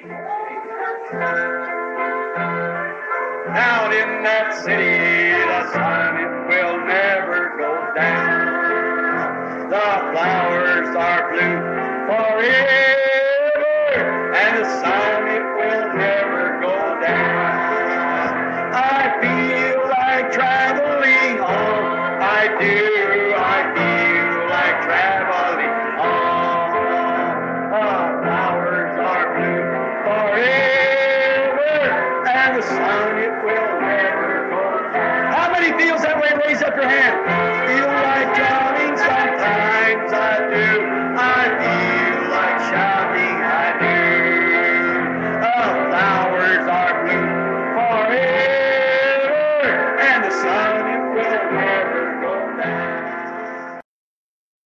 Out in that city, the sun it will never go down. The flowers are blue forever.